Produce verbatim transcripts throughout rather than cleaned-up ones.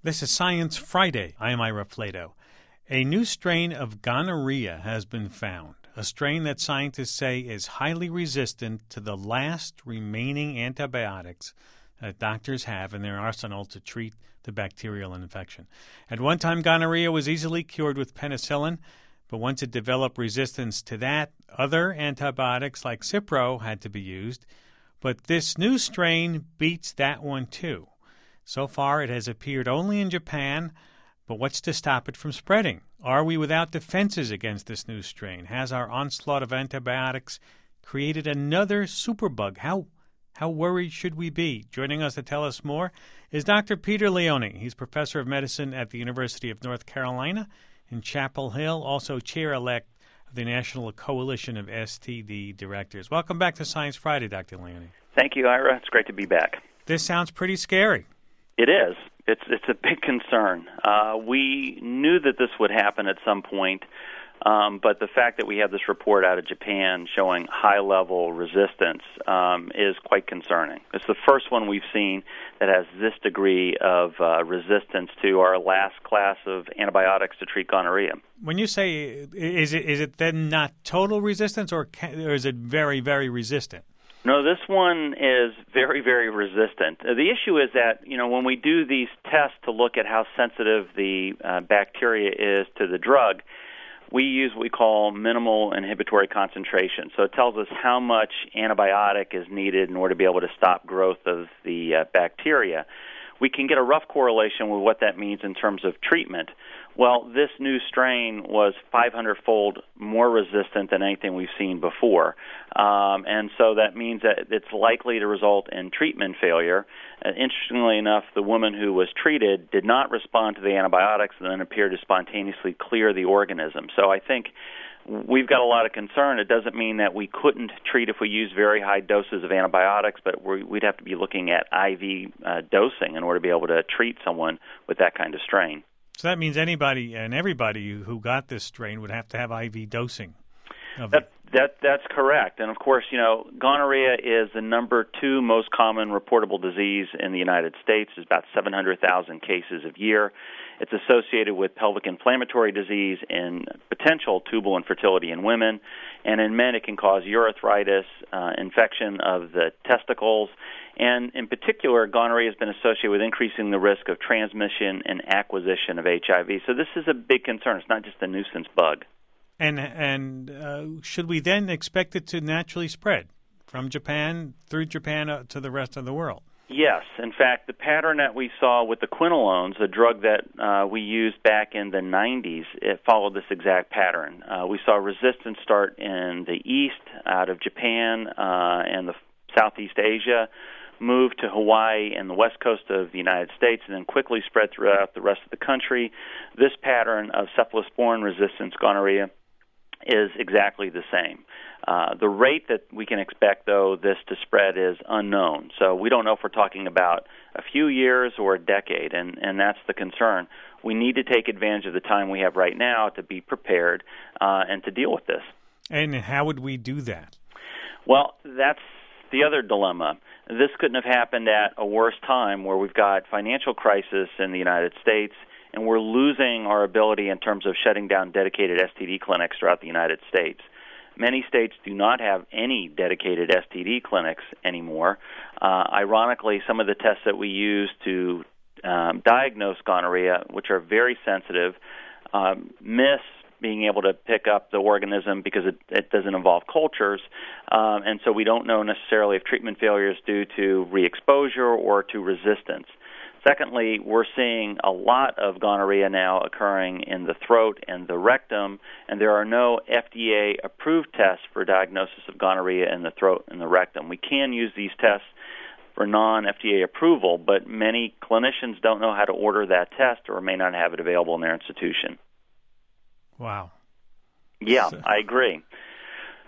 This is Science Friday. I am Ira Flato. A new strain of gonorrhea has been found, a strain that scientists say is highly resistant to the last remaining antibiotics that doctors have in their arsenal to treat the bacterial infection. At one time, gonorrhea was easily cured with penicillin, but once it developed resistance to that, other antibiotics like Cipro had to be used. But this new strain beats that one too. So far, it has appeared only in Japan, but what's to stop it from spreading? Are we without defenses against this new strain? Has our onslaught of antibiotics created another superbug? How how worried should we be? Joining us to tell us more is Doctor Peter Leone. He's professor of medicine at the University of North Carolina in Chapel Hill, also chair-elect of the National Coalition of S T D Directors. Welcome back to Science Friday, Doctor Leone. Thank you, Ira. It's great to be back. This sounds pretty scary. It is. It's it's a big concern. Uh, we knew that this would happen at some point, um, but the fact that we have this report out of Japan showing high-level resistance um, is quite concerning. It's the first one we've seen that has this degree of uh, resistance to our last class of antibiotics to treat gonorrhea. When you say, is it is it then not total resistance, or, can, or is it very, very resistant? No, this one is very, very resistant. The issue is that, you know, when we do these tests to look at how sensitive the uh, bacteria is to the drug, we use what we call minimal inhibitory concentration. So it tells us how much antibiotic is needed in order to be able to stop growth of the uh, bacteria. We can get a rough correlation with what that means in terms of treatment. Well, this new strain was five hundred fold more resistant than anything we've seen before. Um, and so that means that it's likely to result in treatment failure. Uh, interestingly enough, the woman who was treated did not respond to the antibiotics and then appeared to spontaneously clear the organism. So I think we've got a lot of concern. It doesn't mean that we couldn't treat if we use very high doses of antibiotics, but we're, we'd have to be looking at I V uh, dosing in order to be able to treat someone with that kind of strain. So that means anybody and everybody who got this strain would have to have I V dosing of that, it. That, that's correct. And, of course, you know, gonorrhea is the number two most common reportable disease in the United States. There's about seven hundred thousand cases a year. It's associated with pelvic inflammatory disease and potential tubal infertility in women. And in men, it can cause urethritis, uh, infection of the testicles. And in particular, gonorrhea has been associated with increasing the risk of transmission and acquisition of H I V. So this is a big concern. It's not just a nuisance bug. And and uh, should we then expect it to naturally spread from Japan, through Japan, uh, to the rest of the world? Yes. In fact, the pattern that we saw with the quinolones, a drug that uh, we used back in the nineties, it followed this exact pattern. Uh, we saw resistance start in the east, out of Japan uh, and the Southeast Asia, move to Hawaii and the west coast of the United States, and then quickly spread throughout the rest of the country. This pattern of cephalosporin resistance gonorrhea is exactly the same. Uh, the rate that we can expect, though, this to spread is unknown. So we don't know if we're talking about a few years or a decade, and, and that's the concern. We need to take advantage of the time we have right now to be prepared uh, and to deal with this. And how would we do that? Well, that's the other dilemma. This couldn't have happened at a worse time where we've got financial crisis in the United States, and we're losing our ability in terms of shutting down dedicated S T D clinics throughout the United States. Many states do not have any dedicated S T D clinics anymore. Uh, ironically, some of the tests that we use to um, diagnose gonorrhea, which are very sensitive, um, miss being able to pick up the organism because it, it doesn't involve cultures, um, and so we don't know necessarily if treatment failure is due to re-exposure or to resistance. Secondly, we're seeing a lot of gonorrhea now occurring in the throat and the rectum, and there are no F D A-approved tests for diagnosis of gonorrhea in the throat and the rectum. We can use these tests for non-F D A approval, but many clinicians don't know how to order that test or may not have it available in their institution. Wow. Yeah, so. I agree.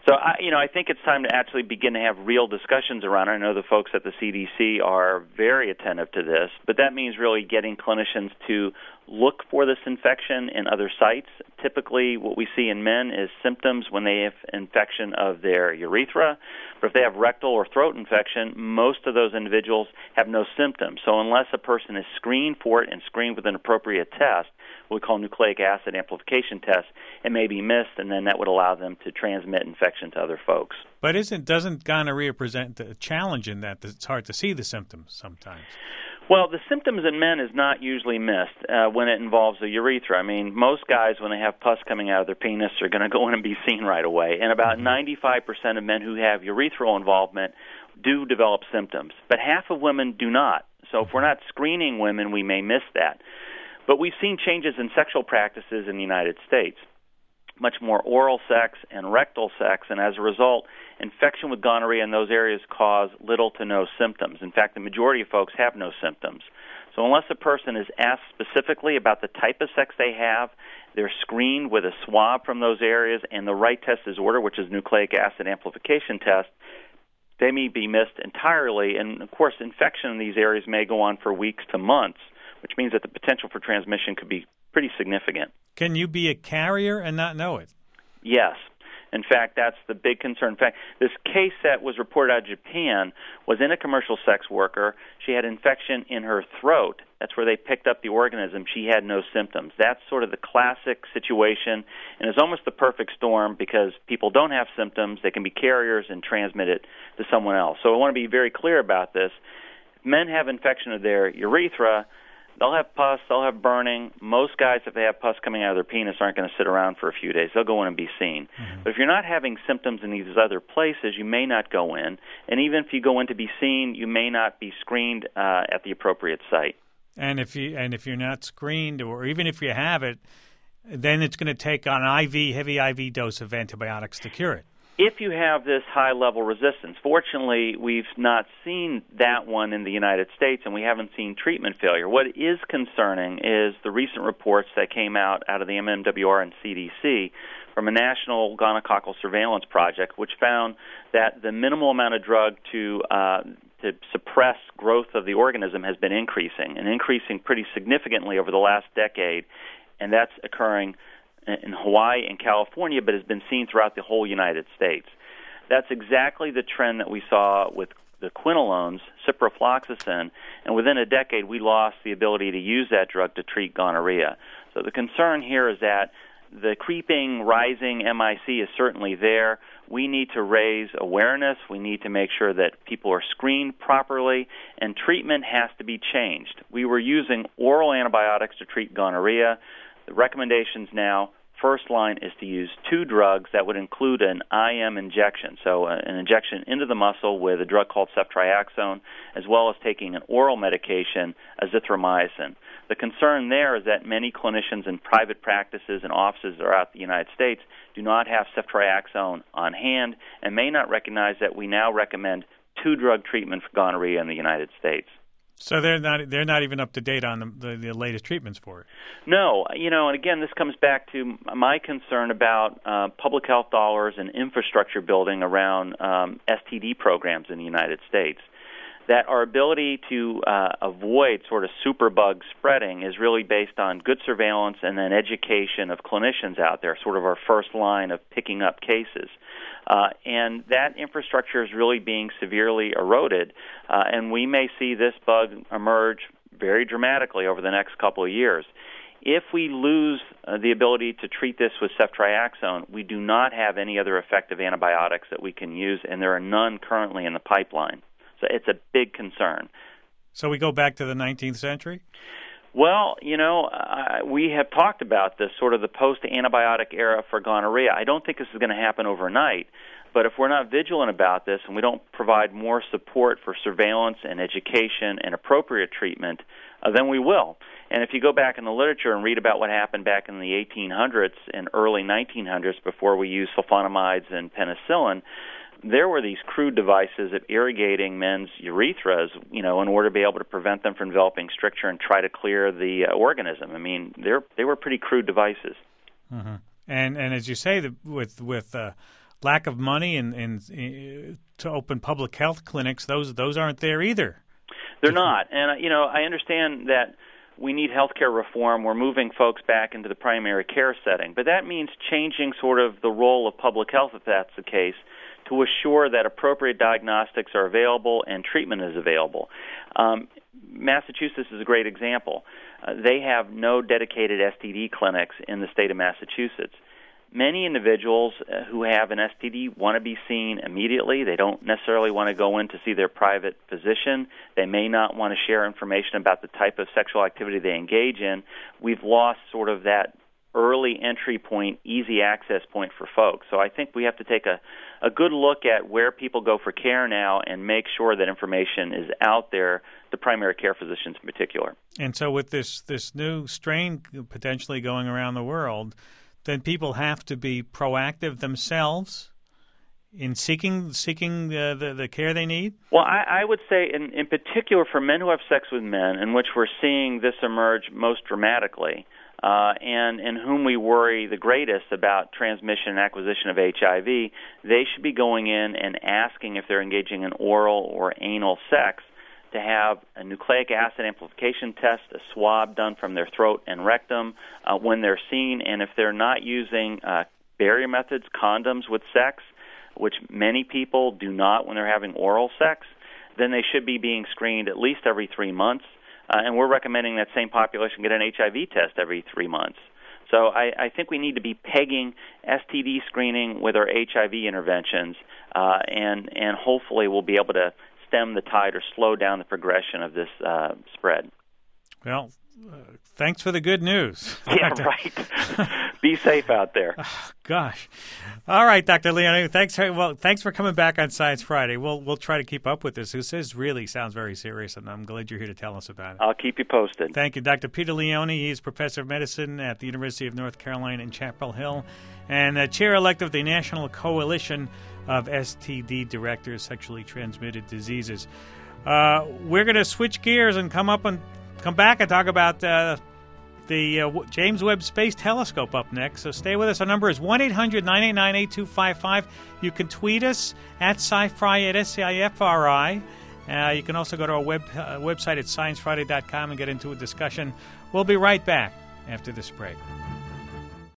So, I, you know, I think it's time to actually begin to have real discussions around it. I know the folks at the C D C are very attentive to this, but that means really getting clinicians to look for this infection in other sites. Typically, what we see in men is symptoms when they have infection of their urethra, but if they have rectal or throat infection, most of those individuals have no symptoms. So unless a person is screened for it and screened with an appropriate test, what we call nucleic acid amplification test, it may be missed, and then that would allow them to transmit infection to other folks. But isn't doesn't gonorrhea present a challenge in that it's hard to see the symptoms sometimes? Well, the symptoms in men is not usually missed uh, when it involves the urethra. I mean, most guys, when they have pus coming out of their penis, are going to go in and be seen right away. And about mm-hmm. ninety-five percent of men who have urethral involvement do develop symptoms, but half of women do not. So if we're not screening women, we may miss that. But we've seen changes in sexual practices in the United States, much more oral sex and rectal sex, and as a result, infection with gonorrhea in those areas cause little to no symptoms. In fact, the majority of folks have no symptoms. So unless a person is asked specifically about the type of sex they have, they're screened with a swab from those areas, and the right test is ordered, which is nucleic acid amplification test, they may be missed entirely. And, of course, infection in these areas may go on for weeks to months, which means that the potential for transmission could be pretty significant. Can you be a carrier and not know it? Yes. In fact, that's the big concern. In fact, this case that was reported out of Japan was in a commercial sex worker. She had infection in her throat. That's where they picked up the organism. She had no symptoms. That's sort of the classic situation, and it's almost the perfect storm because people don't have symptoms. They can be carriers and transmit it to someone else. So I want to be very clear about this. If men have infection of their urethra, they'll have pus, they'll have burning. Most guys, if they have pus coming out of their penis, aren't going to sit around for a few days. They'll go in and be seen. Mm-hmm. But if you're not having symptoms in these other places, you may not go in. And even if you go in to be seen, you may not be screened uh, at the appropriate site. And if you and if you're not screened, or even if you have it, then it's going to take an I V, heavy I V dose of antibiotics to cure it. If you have this high-level resistance, fortunately, we've not seen that one in the United States, and we haven't seen treatment failure. What is concerning is the recent reports that came out out of the M M W R and C D C from a national gonococcal surveillance project, which found that the minimal amount of drug to uh, to suppress growth of the organism has been increasing, and increasing pretty significantly over the last decade, and that's occurring in Hawaii and California, but has been seen throughout the whole United States. That's exactly the trend that we saw with the quinolones, ciprofloxacin, and within a decade we lost the ability to use that drug to treat gonorrhea. So the concern here is that the creeping, rising M I C is certainly there. We need to raise awareness. We need to make sure that people are screened properly, and treatment has to be changed. We were using oral antibiotics to treat gonorrhea. The recommendations now, first line, is to use two drugs that would include an I M injection, so uh, an injection into the muscle with a drug called ceftriaxone, as well as taking an oral medication, azithromycin. The concern there is that many clinicians in private practices and offices throughout the United States do not have ceftriaxone on hand and may not recognize that we now recommend two-drug treatment for gonorrhea in the United States. So they're not they're not even up to date on the, the, the latest treatments for it. No, you know, and again, this comes back to my concern about uh, public health dollars and infrastructure building around um, S T D programs in the United States. That our ability to uh, avoid sort of superbug spreading is really based on good surveillance and then education of clinicians out there, sort of our first line of picking up cases. Uh, and that infrastructure is really being severely eroded, uh, and we may see this bug emerge very dramatically over the next couple of years. If we lose uh, the ability to treat this with ceftriaxone, we do not have any other effective antibiotics that we can use, and there are none currently in the pipeline. So it's a big concern. So we go back to the nineteenth century? Well, you know, uh, we have talked about this, sort of the post-antibiotic era for gonorrhea. I don't think this is going to happen overnight, but if we're not vigilant about this and we don't provide more support for surveillance and education and appropriate treatment, uh, then we will. And if you go back in the literature and read about what happened back in the eighteen hundreds and early nineteen hundreds before we used sulfonamides and penicillin, there were these crude devices of irrigating men's urethras, you know, in order to be able to prevent them from developing stricture and try to clear the uh, organism. I mean, they're, they were pretty crude devices. Mm-hmm. And and as you say, the, with with uh, lack of money and, and uh, to open public health clinics, those those aren't there either. They're not. And, uh, you know, I understand that we need healthcare reform. We're moving folks back into the primary care setting. But that means changing sort of the role of public health, if that's the case, to assure that appropriate diagnostics are available and treatment is available. Um, Massachusetts is a great example. Uh, they have no dedicated S T D clinics in the state of Massachusetts. Many individuals uh, who have an S T D want to be seen immediately. They don't necessarily want to go in to see their private physician. They may not want to share information about the type of sexual activity they engage in. We've lost sort of that early entry point, easy access point for folks. So I think we have to take a, a good look at where people go for care now and make sure that information is out there, the primary care physicians in particular. And so with this, this new strain potentially going around the world, then people have to be proactive themselves in seeking seeking the, the, the care they need? Well, I, I would say in, in particular for men who have sex with men, in which we're seeing this emerge most dramatically, uh, and in whom we worry the greatest about transmission and acquisition of H I V, they should be going in and asking if they're engaging in oral or anal sex to have a nucleic acid amplification test, a swab done from their throat and rectum uh, when they're seen, and if they're not using uh, barrier methods, condoms with sex, which many people do not when they're having oral sex, then they should be being screened at least every three months. Uh, and we're recommending that same population get an H I V test every three months. So I, I think we need to be pegging S T D screening with our H I V interventions, uh, and, and hopefully we'll be able to stem the tide or slow down the progression of this uh, spread. Well, uh, thanks for the good news. Yeah, right. Be safe out there. Oh, gosh. All right, Doctor Leone. Thanks. For, well, thanks for coming back on Science Friday. We'll we'll try to keep up with this. This is really sounds very serious, and I'm glad you're here to tell us about it. I'll keep you posted. Thank you, Doctor Peter Leone. He's professor of medicine at the University of North Carolina in Chapel Hill, and uh, chair-elect of the National Coalition of S T D Directors, Sexually Transmitted Diseases. Uh, we're going to switch gears and come up and come back and talk about uh, the uh, James Webb Space Telescope up next. So stay with us. Our number is one eight hundred nine eight nine eight two five five. You can tweet us at SciFri at S C I F R I. Uh, you can also go to our web, uh, website at science friday dot com and get into a discussion. We'll be right back after this break.